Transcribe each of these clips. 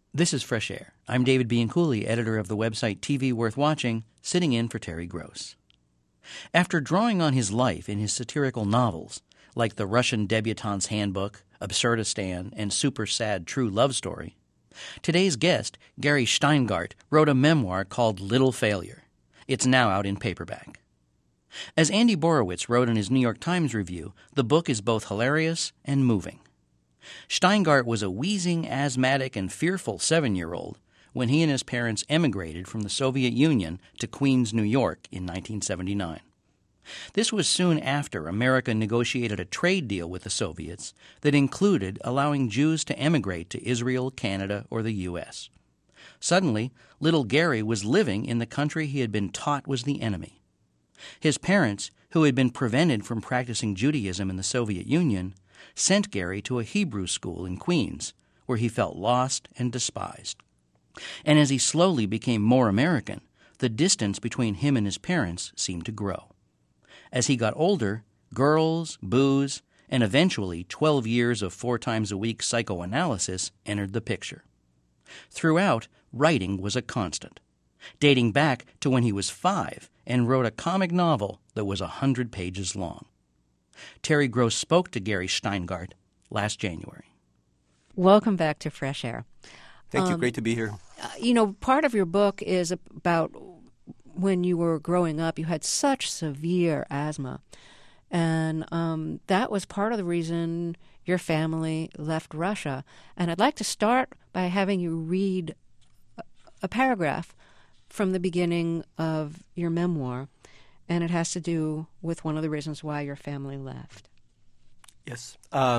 This is Fresh Air. I'm David Bianculli, editor of the website TV Worth Watching, sitting in for Terry Gross. After drawing on his life in his satirical novels, like The Russian Debutante's Handbook, Absurdistan, and Super Sad True Love Story, today's guest, Gary Shteyngart, wrote a memoir called Little Failure. It's now out in paperback. As Andy Borowitz wrote in his New York Times review, the book is both hilarious and moving. Shteyngart was a wheezing, asthmatic, and fearful 7-year-old when he and his parents emigrated from the Soviet Union to Queens, New York in 1979. This was soon after America negotiated a trade deal with the Soviets that included allowing Jews to emigrate to Israel, Canada, or the U.S. Suddenly, little Gary was living in the country he had been taught was the enemy. His parents, who had been prevented from practicing Judaism in the Soviet Union, sent Gary to a Hebrew school in Queens, where he felt lost and despised. And as he slowly became more American, the distance between him and his parents seemed to grow. As he got older, girls, booze, and eventually 12 years of 4 times a week psychoanalysis entered the picture. Throughout, writing was a constant, dating back to when he was 5 and wrote a comic novel that was 100 pages long. Terry Gross spoke to Gary Shteyngart last January. Welcome back to Fresh Air. Thank you. Great to be here. Part of your book is about when you were growing up, you had such severe asthma. And that was part of the reason your family left Russia. And I'd like to start by having you read a paragraph from the beginning of your memoir. And it has to do with one of the reasons why your family left. Yes.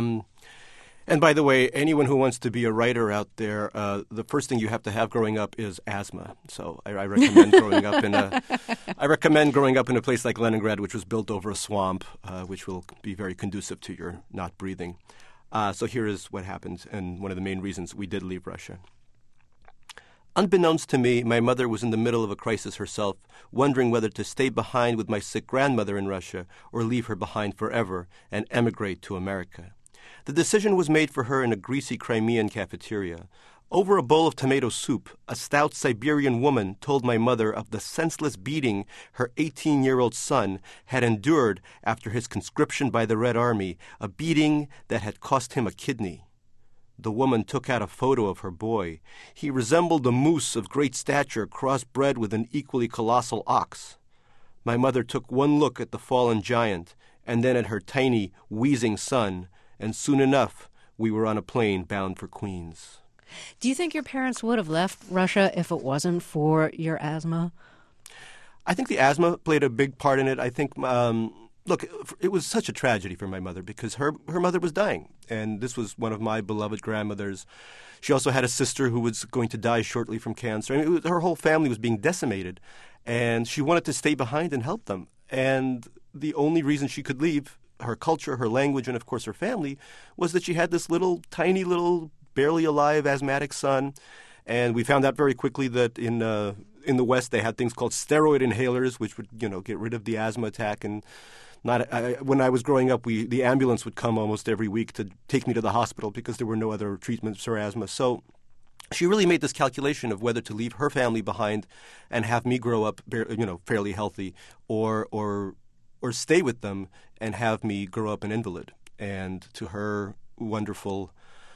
And by the way, anyone who wants to be a writer out there, the first thing you have to have growing up is asthma. So I recommend growing up in a place like Leningrad, which was built over a swamp, which will be very conducive to your not breathing. So here is what happened, and one of the main reasons we did leave Russia. Unbeknownst to me, my mother was in the middle of a crisis herself, wondering whether to stay behind with my sick grandmother in Russia or leave her behind forever and emigrate to America. The decision was made for her in a greasy Crimean cafeteria. Over a bowl of tomato soup, a stout Siberian woman told my mother of the senseless beating her 18-year-old son had endured after his conscription by the Red Army, a beating that had cost him a kidney. The woman took out a photo of her boy. He resembled a moose of great stature crossbred with an equally colossal ox. My mother took one look at the fallen giant and then at her tiny, wheezing son, and soon enough we were on a plane bound for Queens. Do you think your parents would have left Russia if it wasn't for your asthma? I think the asthma played a big part in it. I think, look, it was such a tragedy for my mother because her mother was dying, and this was one of my beloved grandmothers. She also had a sister who was going to die shortly from cancer. I mean, her whole family was being decimated, and she wanted to stay behind and help them. And the only reason she could leave her culture, her language, and of course her family was that she had this tiny little, barely alive asthmatic son. And we found out very quickly that in the West they had things called steroid inhalers, which would get rid of the asthma attack. And when I was growing up, the ambulance would come almost every week to take me to the hospital because there were no other treatments for asthma. So she really made this calculation of whether to leave her family behind and have me grow up, fairly healthy, or stay with them and have me grow up an invalid. And to her wonderful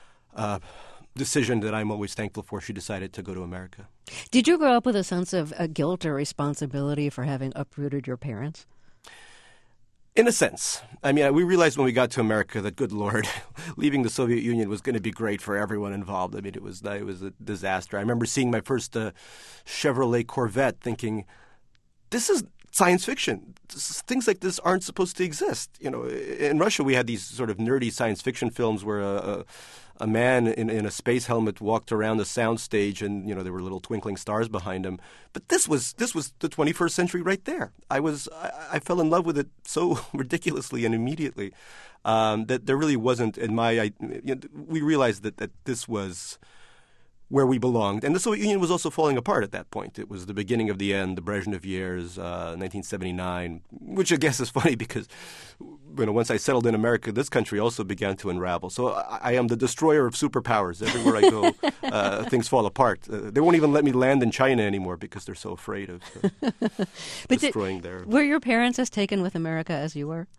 decision that I'm always thankful for, she decided to go to America. Did you grow up with a sense of guilt or responsibility for having uprooted your parents? In a sense. I mean, we realized when we got to America that, good Lord, leaving the Soviet Union was going to be great for everyone involved. I mean, it was a disaster. I remember seeing my first Chevrolet Corvette thinking, this is science fiction. Things like this aren't supposed to exist. In Russia, we had these sort of nerdy science fiction films where a man in a space helmet walked around the soundstage, and there were little twinkling stars behind him. But this was the 21st century right there. I fell in love with it so ridiculously and immediately that there really wasn't we realized that this was where we belonged. And the Soviet Union was also falling apart at that point. It was the beginning of the end, the Brezhnev years, 1979, which I guess is funny because once I settled in America, this country also began to unravel. So I am the destroyer of superpowers. Everywhere I go, things fall apart. They won't even let me land in China anymore because they're so afraid of destroying their... Were your parents as taken with America as you were?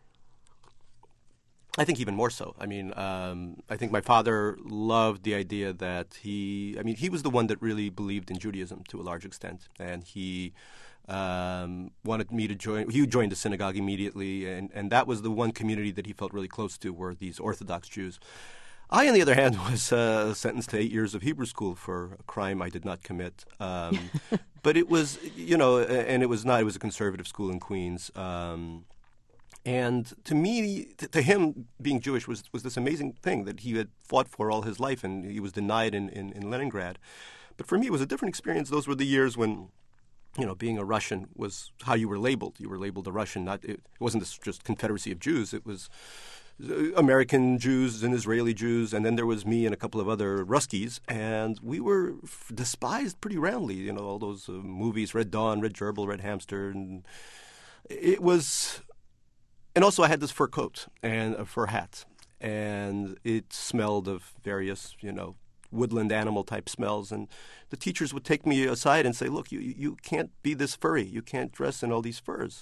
I think even more so. I mean, I think my father loved the idea that he was the one that really believed in Judaism to a large extent. And he wanted me to join. He joined the synagogue immediately. And that was the one community that he felt really close to, were these Orthodox Jews. I, on the other hand, was sentenced to 8 years of Hebrew school for a crime I did not commit. But it was, and it was a conservative school in Queens. And to me, to him, being Jewish was this amazing thing that he had fought for all his life, and he was denied in Leningrad. But for me, it was a different experience. Those were the years when, being a Russian was how you were labeled. You were labeled a Russian. It wasn't just Confederacy of Jews. It was American Jews and Israeli Jews, and then there was me and a couple of other Ruskies, and we were despised pretty roundly. All those movies, Red Dawn, Red Gerbil, Red Hamster, and it was... And also I had this fur coat and a fur hat, and it smelled of various, woodland animal type smells. And the teachers would take me aside and say, look, you can't be this furry. You can't dress in all these furs.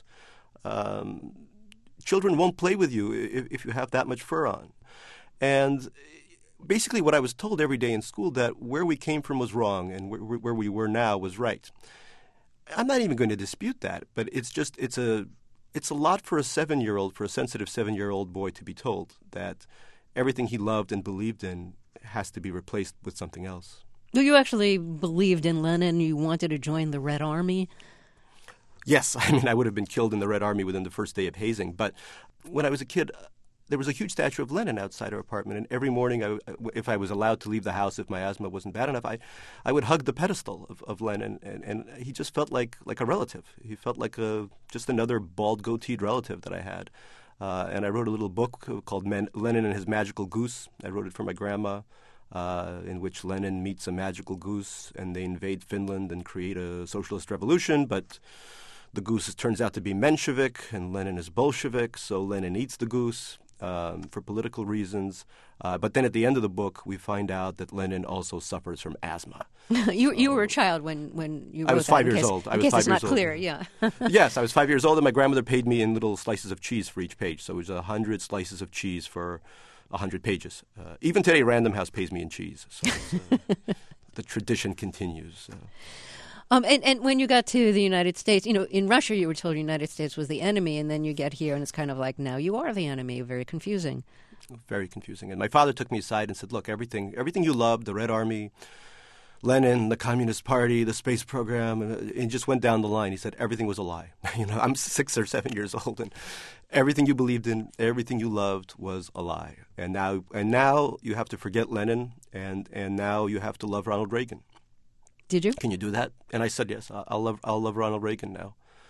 Children won't play with you if you have that much fur on. And basically what I was told every day in school, that where we came from was wrong and where we were now was right. I'm not even going to dispute that, but it's a lot for a 7-year-old, for a sensitive 7-year-old boy to be told that everything he loved and believed in has to be replaced with something else. Well, you actually believed in Lenin. You wanted to join the Red Army. Yes. I would have been killed in the Red Army within the first day of hazing. But when I was a kid, there was a huge statue of Lenin outside our apartment, and every morning, if I was allowed to leave the house, if my asthma wasn't bad enough, I would hug the pedestal of Lenin, and he just felt like a relative. He felt like just another bald, goateed relative that I had. And I wrote a little book called Lenin and His Magical Goose. I wrote it for my grandma, in which Lenin meets a magical goose, and they invade Finland and create a socialist revolution, but the goose turns out to be Menshevik, and Lenin is Bolshevik, so Lenin eats the goose. For political reasons. But then at the end of the book, we find out that Lenin also suffers from asthma. You were a child when you wrote that. I was 5 years old. In case it's not clear, yeah. Yes, I was 5 years old, and my grandmother paid me in little slices of cheese for each page. So it was 100 slices of cheese for 100 pages. Even today, Random House pays me in cheese. So the tradition continues. And when you got to the United States, in Russia you were told the United States was the enemy, and then you get here and it's kind of like, now you are the enemy. Very confusing. Very confusing. And my father took me aside and said, look, everything you loved, the Red Army, Lenin, the Communist Party, the space program, and just went down the line. He said everything was a lie. I'm 6 or 7 years old, and everything you believed in, everything you loved was a lie. And now you have to forget Lenin, and now you have to love Ronald Reagan. Did you? Can you do that? And I said, yes, I'll love Ronald Reagan now.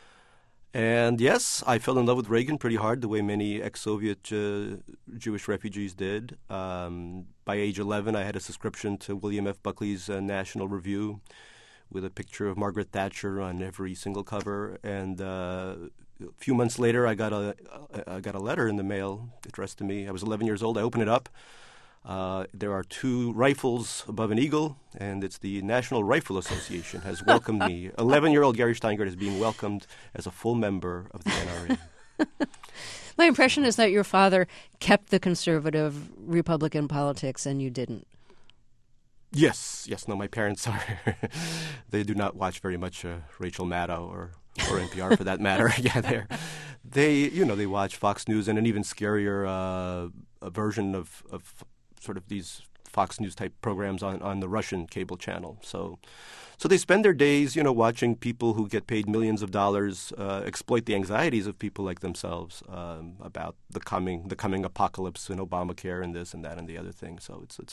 And yes, I fell in love with Reagan pretty hard, the way many ex-Soviet Jewish refugees did. By age 11, I had a subscription to William F. Buckley's National Review with a picture of Margaret Thatcher on every single cover. And a few months later, I got a letter in the mail addressed to me. I was 11 years old. I opened it up. There are 2 rifles above an eagle, and it's the National Rifle Association has welcomed me. 11-year-old Gary Steingart is being welcomed as a full member of the NRA. My impression is that your father kept the conservative Republican politics and you didn't. Yes. No, my parents are. They do not watch very much Rachel Maddow or NPR for that matter. Yeah, they watch Fox News and an even scarier version of sort of these Fox News type programs on the Russian cable channel. So they spend their days, watching people who get paid millions of dollars exploit the anxieties of people like themselves about the coming apocalypse and Obamacare and this and that and the other thing. So it's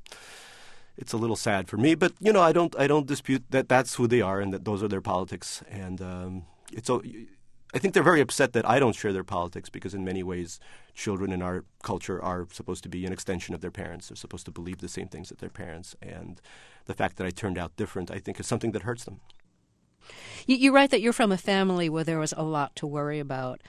a little sad for me, but I don't dispute that that's who they are and that those are their politics. And I think they're very upset that I don't share their politics because in many ways children in our culture are supposed to be an extension of their parents. They're supposed to believe the same things that their parents. And the fact that I turned out different, I think, is something that hurts them. You write that you're from a family where there was a lot to worry about.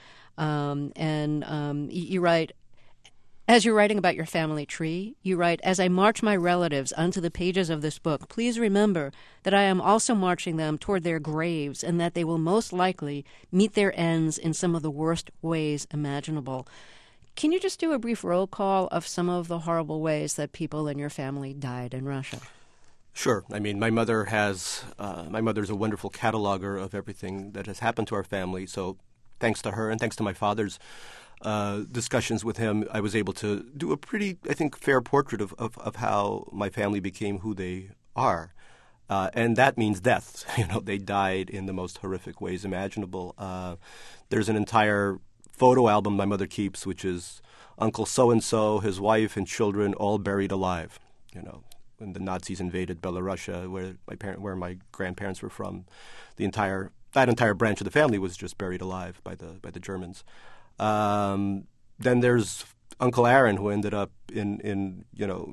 You write, as you're writing about your family tree, you write, as I march my relatives onto the pages of this book, please remember that I am also marching them toward their graves and that they will most likely meet their ends in some of the worst ways imaginable. Can you just do a brief roll call of some of the horrible ways that people in your family died in Russia? Sure. I mean, my mother's a wonderful cataloger of everything that has happened to our family. So thanks to her and thanks to my father's discussions with him, I was able to do a pretty, I think, fair portrait of how my family became who they are. And that means death. They died in the most horrific ways imaginable. There's an entire photo album my mother keeps, which is Uncle So-and-so, his wife and children all buried alive, when the Nazis invaded Belarusia, where my grandparents were from. That entire branch of the family was just buried alive by the Germans. Then there's Uncle Aaron, who ended up in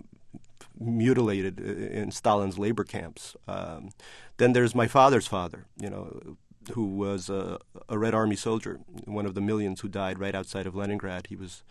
mutilated in Stalin's labor camps. Then there's my father's father, who was a Red Army soldier, one of the millions who died right outside of Leningrad.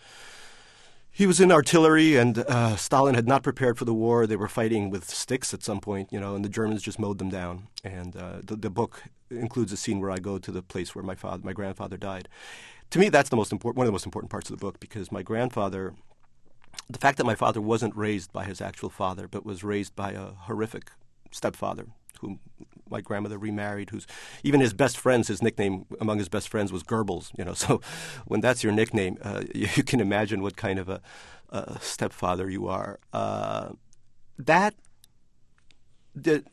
He was in artillery, and Stalin had not prepared for the war. They were fighting with sticks at some point, and the Germans just mowed them down. And the book includes a scene where I go to the place where my grandfather died. To me, that's one of the most important parts of the book, because my grandfather, the fact that my father wasn't raised by his actual father, but was raised by a horrific stepfather whom my grandmother remarried, who's even his best friends, his nickname among his best friends was Goebbels. So when that's your nickname, you can imagine what kind of a stepfather you are. That did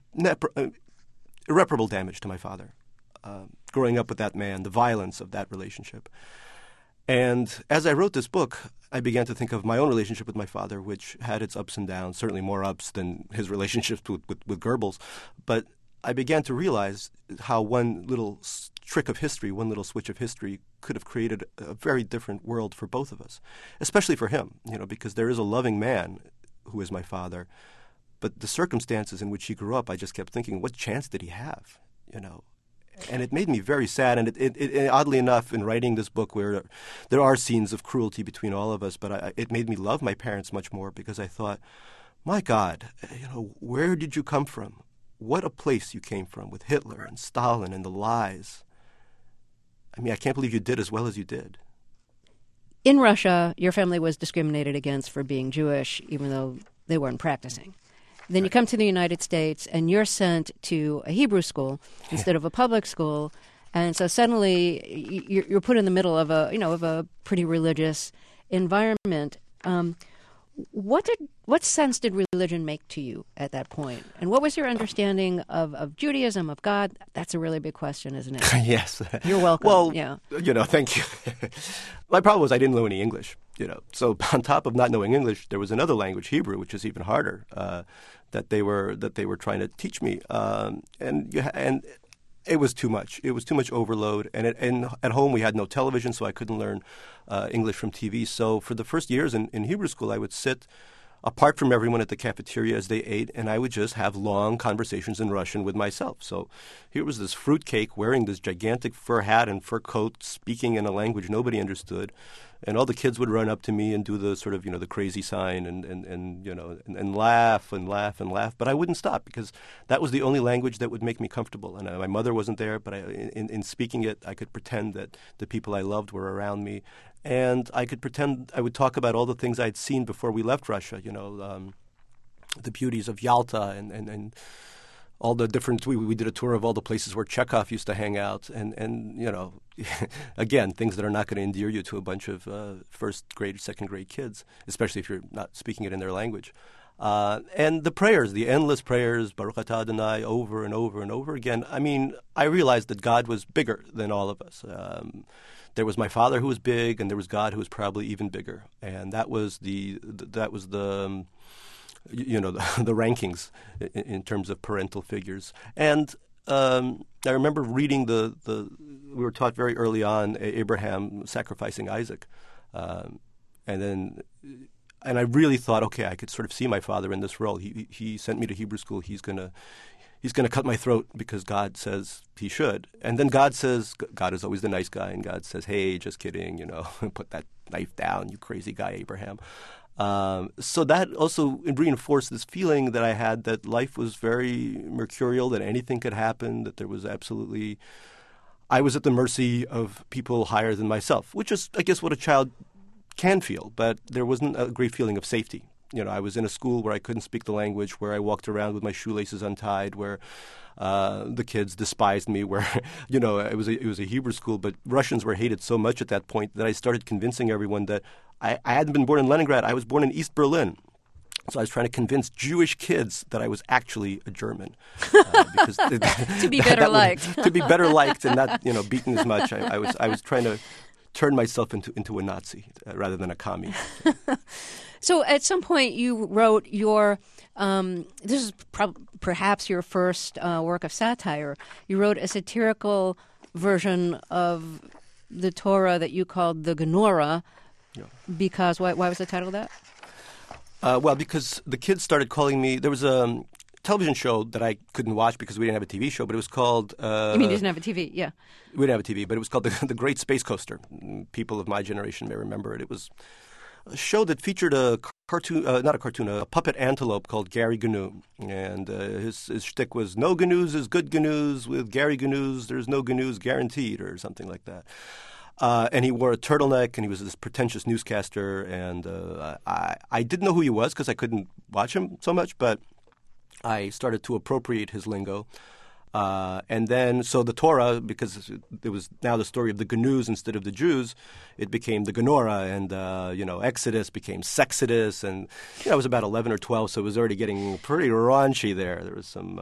irreparable damage to my father. Growing up with that man, the violence of that relationship. And as I wrote this book, I began to think of my own relationship with my father, which had its ups and downs, certainly more ups than his relationships with Goebbels. But I began to realize how one little trick of history, one little switch of history could have created a very different world for both of us, especially for him, because there is a loving man who is my father. But the circumstances in which he grew up, I just kept thinking, what chance did he have, And it made me very sad. And it oddly enough, in writing this book, where there are scenes of cruelty between all of us, but it made me love my parents much more, because I thought, my God, where did you come from? What a place you came from with Hitler and Stalin and the lies. I mean, I can't believe you did as well as you did. In Russia, your family was discriminated against for being Jewish, even though they weren't practicing. Then you come to the United States, and you're sent to a Hebrew school instead of a public school, and so suddenly you're put in the middle of a pretty religious environment. What sense did religion make to you at that point? And what was your understanding of Judaism, of God? That's a really big question, isn't it? Yes. You're welcome. Well, yeah. Thank you. My problem was I didn't know any English, So on top of not knowing English, there was another language, Hebrew, which is even harder, that they were trying to teach me. And it was too much. It was too much overload. And at home we had no television, so I couldn't learn English from TV. So for the first years in Hebrew school, I would sit apart from everyone at the cafeteria as they ate, and I would just have long conversations in Russian with myself. So here was this fruitcake wearing this gigantic fur hat and fur coat, speaking in a language nobody understood. And all the kids would run up to me and do the sort of, the crazy sign and laugh and laugh and laugh. But I wouldn't stop, because that was the only language that would make me comfortable. And my mother wasn't there, but in speaking it, I could pretend that the people I loved were around me. And I could pretend I would talk about all the things I'd seen before we left Russia, the beauties of Yalta and all the different, we did a tour of all the places where Chekhov used to hang out, and again, things that are not going to endear you to a bunch of first grade, second grade kids, especially if you're not speaking it in their language. And the prayers, the endless prayers, Baruch Atah Adonai, over and over and over again. I mean, I realized that God was bigger than all of us. There was my father who was big, and there was God who was probably even bigger, and that was the rankings in terms of parental figures. And I remember reading we were taught very early on Abraham sacrificing Isaac. And I really thought, okay, I could sort of see my father in this role. He sent me to Hebrew school. He's gonna cut my throat because God says he should. And then God says, God is always the nice guy, and God says, hey, just kidding, put that knife down, you crazy guy, Abraham. So that also reinforced this feeling that I had that life was very mercurial, that anything could happen, that there was absolutely, I was at the mercy of people higher than myself, which is, I guess, what a child can feel, but there wasn't a great feeling of safety. I was in a school where I couldn't speak the language, where I walked around with my shoelaces untied, where the kids despised me, where, it was a Hebrew school, but Russians were hated so much at that point that I started convincing everyone that I hadn't been born in Leningrad. I was born in East Berlin. So I was trying to convince Jewish kids that I was actually a German. Because to be better liked. To be better liked and not, beaten as much. I was trying to turn myself into a Nazi rather than a commie. So at some point you wrote your, this is perhaps your first work of satire. You wrote a satirical version of the Torah that you called the Genorah, because, why was the title of that? Well, because the kids started calling me, there was a television show that I couldn't watch because we didn't have a TV show, but it was called... you mean you didn't have a TV? Yeah. We didn't have a TV, but it was called The Great Space Coaster. People of my generation may remember it. It was a show that featured a cartoon, a puppet antelope called Gary Gnu. And his shtick was, no GNUs is good GNUs. With Gary GNUs, there's no GNUs guaranteed, or something like that. And he wore a turtleneck, and he was this pretentious newscaster. And I didn't know who he was because I couldn't watch him so much, but I started to appropriate his lingo. And then, so the Torah, because it was now the story of the Gnus instead of the Jews, it became the Genorah, and, Exodus became Sexodus, and, I was about 11 or 12, so it was already getting pretty raunchy there. There was some,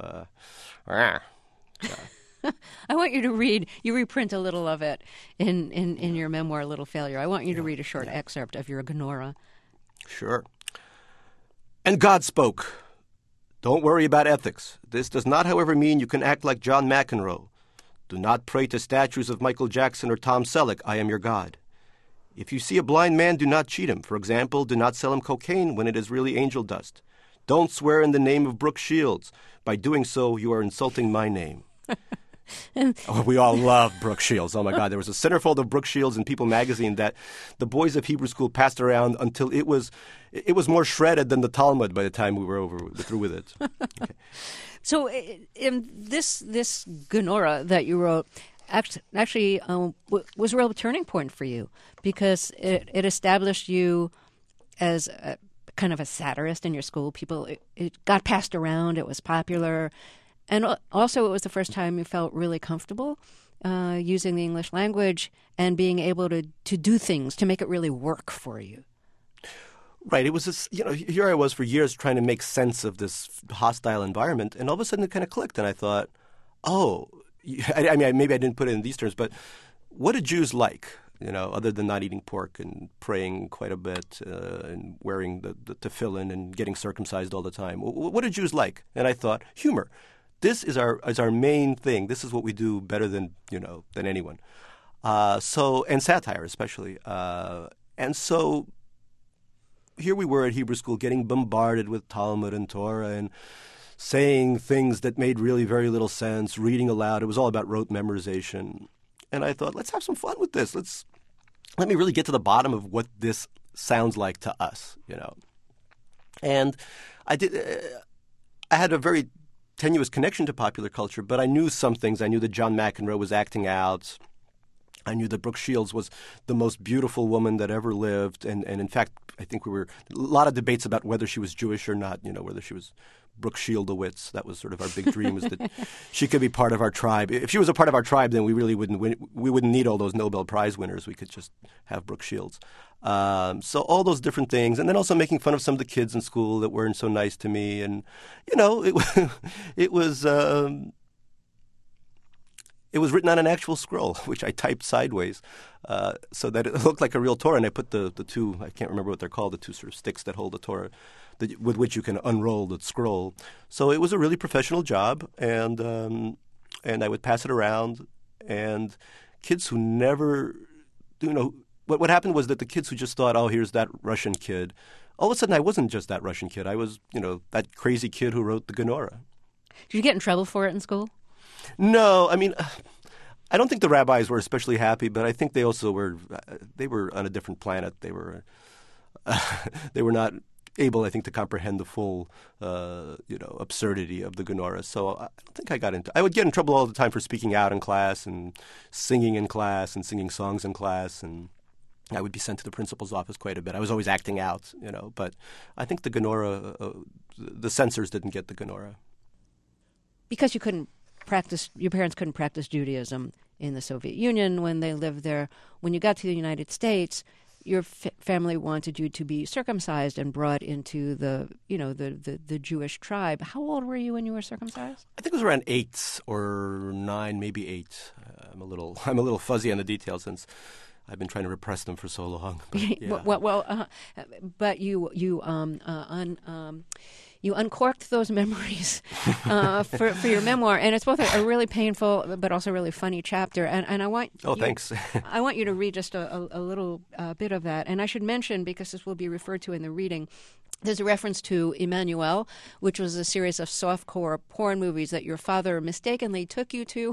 I want you to read, you reprint a little of it in your memoir, Little Failure. I want you to read a short excerpt of your Genorah. Sure. And God spoke. Don't worry about ethics. This does not, however, mean you can act like John McEnroe. Do not pray to statues of Michael Jackson or Tom Selleck. I am your God. If you see a blind man, do not cheat him. For example, do not sell him cocaine when it is really angel dust. Don't swear in the name of Brooke Shields. By doing so, you are insulting my name. We all love Brooke Shields. Oh, my God. There was a centerfold of Brooke Shields in People magazine that the boys of Hebrew school passed around until it was more shredded than the Talmud by the time we were through with it. Okay. So in this Genorah that you wrote actually was a real turning point for you, because it established you as kind of a satirist in your school. It got passed around. It was popular. And also, it was the first time you felt really comfortable using the English language and being able to do things, to make it really work for you. Right. It was this, here I was for years trying to make sense of this hostile environment, and all of a sudden it kind of clicked, and I thought, I mean, maybe I didn't put it in these terms, but what do Jews like? Other than not eating pork and praying quite a bit and wearing the tefillin and getting circumcised all the time. What do Jews like? And I thought, humor. This is our main thing. This is what we do better than anyone. And satire especially. And so here we were at Hebrew school getting bombarded with Talmud and Torah and saying things that made really very little sense, reading aloud. It was all about rote memorization. And I thought, let's have some fun with this. Let me really get to the bottom of what this sounds like to us, And I had a very tenuous connection to popular culture, but I knew some things. I knew that John McEnroe was acting out. I knew that Brooke Shields was the most beautiful woman that ever lived. And in fact, I think we were a lot of debates about whether she was Jewish or not, whether she was Brooke Shieldowitz. That was sort of our big dream, was that she could be part of our tribe. If she was a part of our tribe, then we really wouldn't need all those Nobel Prize winners. We could just have Brooke Shields. So all those different things. And then also making fun of some of the kids in school that weren't so nice to me. And, it was written on an actual scroll, which I typed sideways so that it looked like a real Torah. And I put the two, I can't remember what they're called, the two sort of sticks that hold the Torah, with which you can unroll the scroll. So it was a really professional job, and I would pass it around. And kids who never, what happened was that the kids who just thought, oh, here's that Russian kid, all of a sudden I wasn't just that Russian kid. I was, that crazy kid who wrote the Genora. Did you get in trouble for it in school? No, I mean, I don't think the rabbis were especially happy, but I think they also were, they were on a different planet. They were not able, I think, to comprehend the full, absurdity of the Genora. So I don't think I would get in trouble all the time for speaking out in class and singing in class and singing songs in class, and I would be sent to the principal's office quite a bit. I was always acting out, but I think the Genora, the censors didn't get the Genora. Because your parents couldn't practice Judaism in the Soviet Union when they lived there. When you got to the United States, your family wanted you to be circumcised and brought into the Jewish tribe. How old were you when you were circumcised? I think it was around 8 or 9, maybe 8. I'm a little fuzzy on the details since I've been trying to repress them for so long. But, yeah. But you uncorked those memories for your memoir, and it's both a really painful but also really funny chapter. And I want thanks. I want you to read just a little bit of that. And I should mention, because this will be referred to in the reading, there's a reference to Emmanuelle, which was a series of softcore porn movies that your father mistakenly took you to.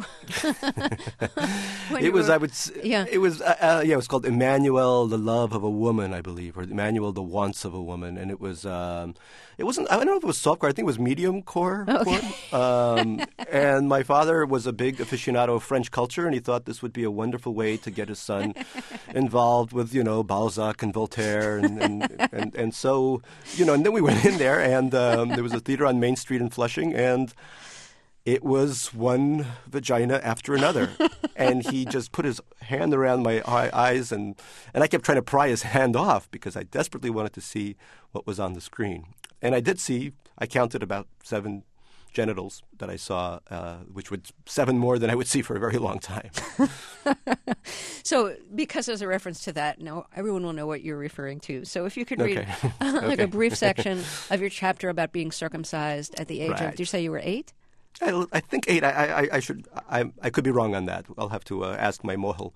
It was called Emmanuelle, the Love of a Woman, I believe, or Emmanuelle, the Wants of a Woman, and it wasn't. I don't know if it was softcore. I think it was medium core porn. And my father was a big aficionado of French culture, and he thought this would be a wonderful way to get his son involved with Balzac and Voltaire, and so. And then we went in there, and there was a theater on Main Street in Flushing, and it was one vagina after another. And he just put his hand around my eyes, and I kept trying to pry his hand off because I desperately wanted to see what was on the screen. And I did see, I counted about 7 genitals that I saw, which would 7 more than I would see for a very long time. So, because there's a reference to that, now everyone will know what you're referring to. So, if you could read a brief section of your chapter about being circumcised at the age of, did you say you were 8? I think 8. I should. I could be wrong on that. I'll have to ask my mohel,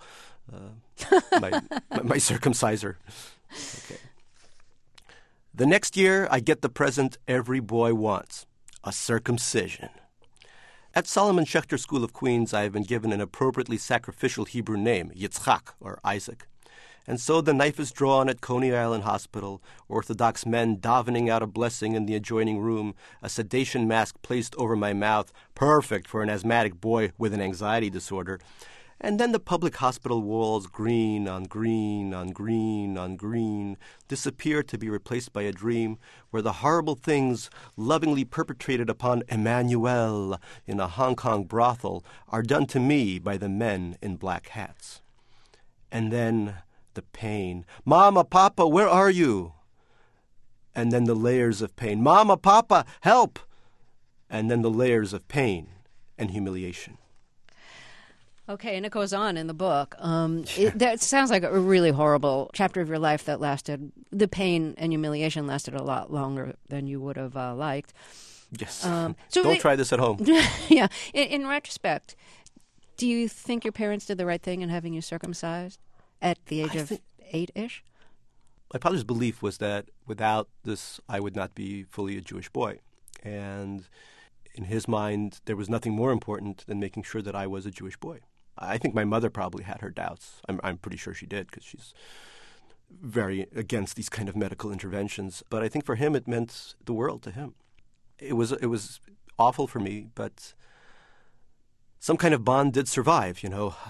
my circumciser. Okay. The next year, I get the present every boy wants. A circumcision. At Solomon Schechter School of Queens, I have been given an appropriately sacrificial Hebrew name, Yitzchak, or Isaac. And so the knife is drawn at Coney Island Hospital, Orthodox men davening out a blessing in the adjoining room, a sedation mask placed over my mouth, perfect for an asthmatic boy with an anxiety disorder. And then the public hospital walls, green on green on green on green, disappear to be replaced by a dream where the horrible things lovingly perpetrated upon Emmanuelle in a Hong Kong brothel are done to me by the men in black hats. And then the pain. Mama, Papa, where are you? And then the layers of pain. Mama, Papa, help! And then the layers of pain and humiliation. Okay, and it goes on in the book. That sounds like a really horrible chapter of your life that lasted, the pain and humiliation lasted a lot longer than you would have liked. Yes. So don't try this at home. Yeah. In retrospect, do you think your parents did the right thing in having you circumcised at the age of 8-ish? My father's belief was that without this, I would not be fully a Jewish boy. And in his mind, there was nothing more important than making sure that I was a Jewish boy. I think my mother probably had her doubts. I'm pretty sure she did because she's very against these kind of medical interventions. But I think for him, it meant the world to him. It was awful for me, but some kind of bond did survive,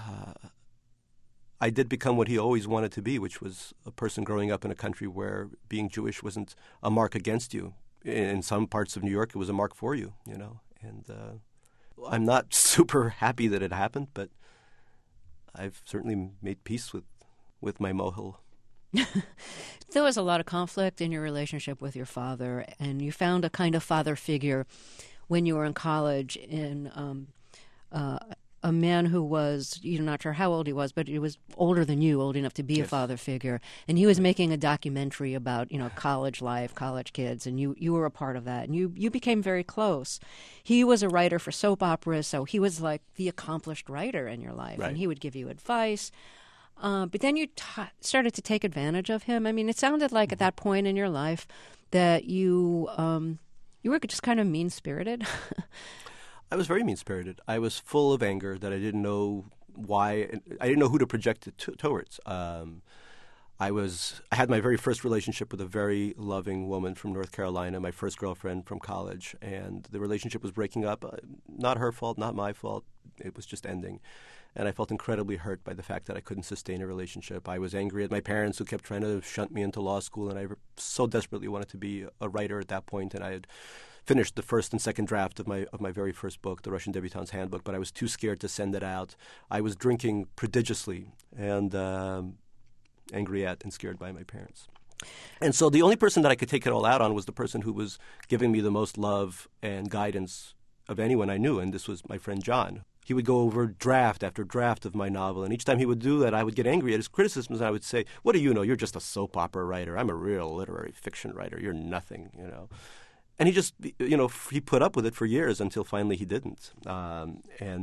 I did become what he always wanted to be, which was a person growing up in a country where being Jewish wasn't a mark against you. In some parts of New York, it was a mark for you, And I'm not super happy that it happened, but I've certainly made peace with my mohel. There was a lot of conflict in your relationship with your father, and you found a kind of father figure when you were in college in a man who was, you're not sure how old he was, but he was older than you, old enough to be a father figure. And he was making a documentary about, college life, college kids, and you were a part of that. And you became very close. He was a writer for soap operas, so he was like the accomplished writer in your life. Right. And he would give you advice. But then you started to take advantage of him. I mean, it sounded like at that point in your life that you were just kind of mean-spirited. I was very mean-spirited. I was full of anger that I didn't know why. I didn't know who to project it towards. I had my very first relationship with a very loving woman from North Carolina, my first girlfriend from college, and the relationship was breaking up. Not her fault, not my fault. It was just ending. And I felt incredibly hurt by the fact that I couldn't sustain a relationship. I was angry at my parents who kept trying to shunt me into law school, and I so desperately wanted to be a writer at that point, and I had finished the first and second draft of my very first book, The Russian Debutante's Handbook, but I was too scared to send it out. I was drinking prodigiously and angry at and scared by my parents. And so the only person that I could take it all out on was the person who was giving me the most love and guidance of anyone I knew, and this was my friend John. He would go over draft after draft of my novel, and each time he would do that, I would get angry at his criticisms, and I would say, "What do you know? You're just a soap opera writer. I'm a real literary fiction writer. You're nothing, And he just, he put up with it for years until finally he didn't. I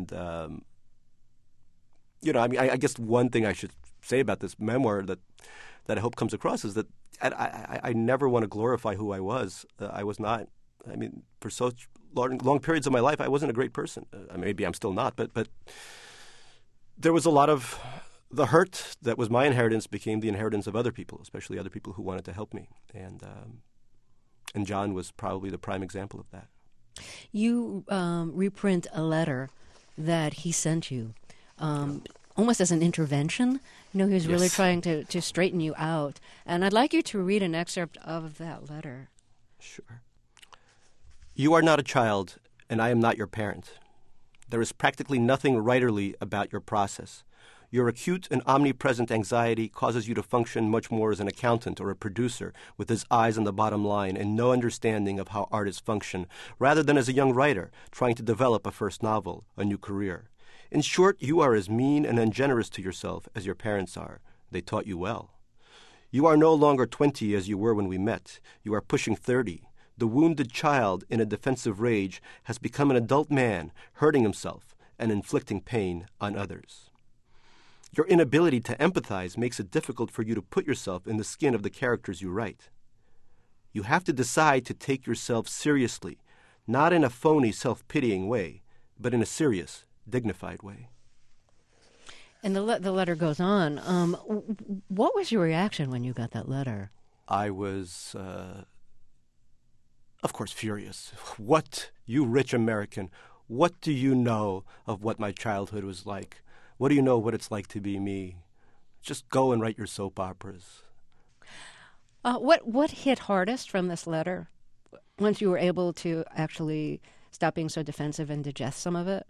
guess one thing I should say about this memoir that I hope comes across is that I never want to glorify who I was. I was not. I mean, for such long periods of my life, I wasn't a great person. Maybe I'm still not, but there was a lot of the hurt that was my inheritance became the inheritance of other people, especially other people who wanted to help me. And John was probably the prime example of that. You reprint a letter that he sent you, almost as an intervention. He was really trying to straighten you out. And I'd like you to read an excerpt of that letter. Sure. You are not a child, and I am not your parent. There is practically nothing writerly about your process. Your acute and omnipresent anxiety causes you to function much more as an accountant or a producer with his eyes on the bottom line and no understanding of how artists function, rather than as a young writer trying to develop a first novel, a new career. In short, you are as mean and ungenerous to yourself as your parents are. They taught you well. You are no longer 20 as you were when we met. You are pushing 30. The wounded child in a defensive rage has become an adult man, hurting himself and inflicting pain on others. Your inability to empathize makes it difficult for you to put yourself in the skin of the characters you write. You have to decide to take yourself seriously, not in a phony, self-pitying way, but in a serious, dignified way. And the letter goes on. What was your reaction when you got that letter? I was, of course, furious. What, you rich American, what do you know of what my childhood was like? What do you know what it's like to be me? Just go and write your soap operas. What hit hardest from this letter once you were able to actually stop being so defensive and digest some of it?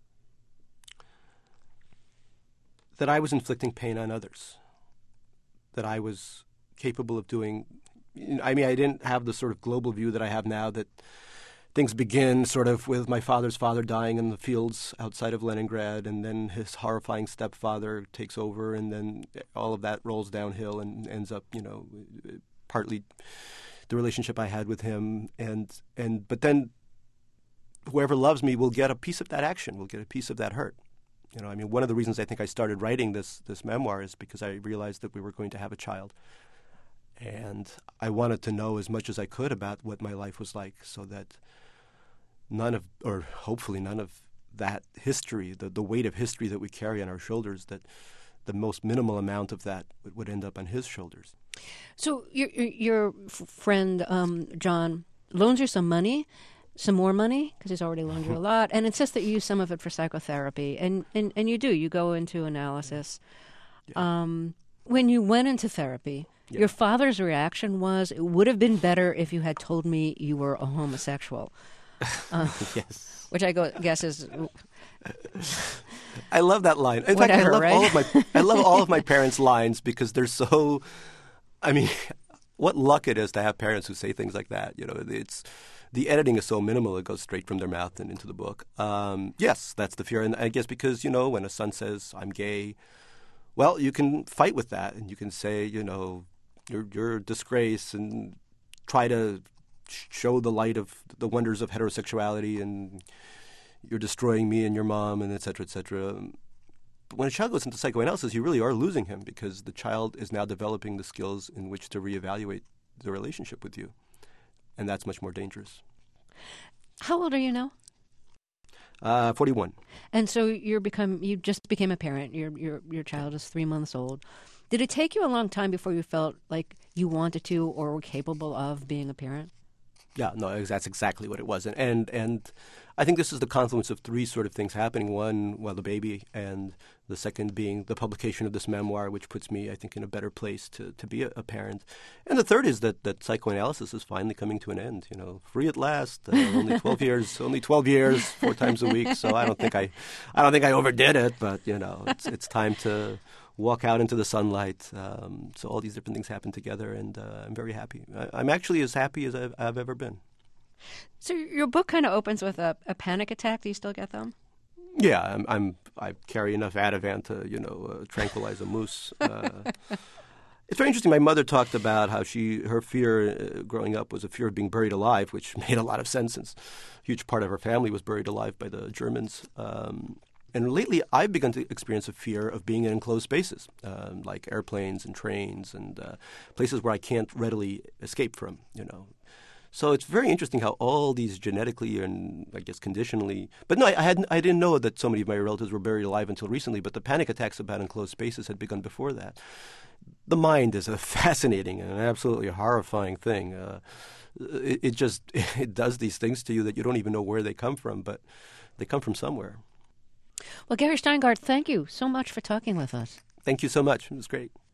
That I was inflicting pain on others. That I was capable of doing... I didn't have the sort of global view that I have now, that things begin sort of with my father's father dying in the fields outside of Leningrad, and then his horrifying stepfather takes over, and then all of that rolls downhill and ends up, partly the relationship I had with him, but then whoever loves me will get a piece of that action, will get a piece of that hurt. One of the reasons I think I started writing this memoir is because I realized that we were going to have a child. And I wanted to know as much as I could about what my life was like, so that hopefully none of that history, the weight of history that we carry on our shoulders, that the most minimal amount of that would end up on his shoulders. So your friend John loans you some more money, because he's already loaned you a lot, and insists that you use some of it for psychotherapy. And you do. You go into analysis. Yeah. When you went into therapy, your father's reaction was, it would have been better if you had told me you were a homosexual. Yes. Which I guess is... I love that line. In fact, I love all of my parents' lines because they're so... what luck it is to have parents who say things like that. the editing is so minimal, it goes straight from their mouth and into the book. Yes, that's the fear. And I guess because, when a son says, I'm gay, well, you can fight with that. And you can say, you're a disgrace and try to show the light of the wonders of heterosexuality and you're destroying me and your mom and et cetera, et cetera. But when a child goes into psychoanalysis, you really are losing him because the child is now developing the skills in which to reevaluate the relationship with you. And that's much more dangerous. How old are you now? 41. And so you just became a parent. Your child is 3 months old. Did it take you a long time before you felt like you wanted to or were capable of being a parent? Yeah, no, that's exactly what it was. And I think this is the confluence of three sort of things happening. One, the baby, and the second being the publication of this memoir, which puts me, I think, in a better place to be a parent. And the third is that psychoanalysis is finally coming to an end. Free at last. Only 12 years. Only 12 years, 4 times a week. So I don't think I overdid it. But it's time to walk out into the sunlight. So all these different things happen together, and I'm very happy. I'm actually as happy as I've ever been. So your book kind of opens with a panic attack. Do you still get them? Yeah, I carry enough Ativan to tranquilize a moose. It's very interesting. My mother talked about how her fear growing up was a fear of being buried alive, which made a lot of sense since a huge part of her family was buried alive by the Germans. And lately, I've begun to experience a fear of being in enclosed spaces, like airplanes and trains and places where I can't readily escape from, So it's very interesting how all these genetically and, I guess, conditionally. But no, I didn't know that so many of my relatives were buried alive until recently, but the panic attacks about enclosed spaces had begun before that. The mind is a fascinating and absolutely horrifying thing. It does these things to you that you don't even know where they come from, but they come from somewhere. Well, Gary Shteyngart, thank you so much for talking with us. Thank you so much. It was great.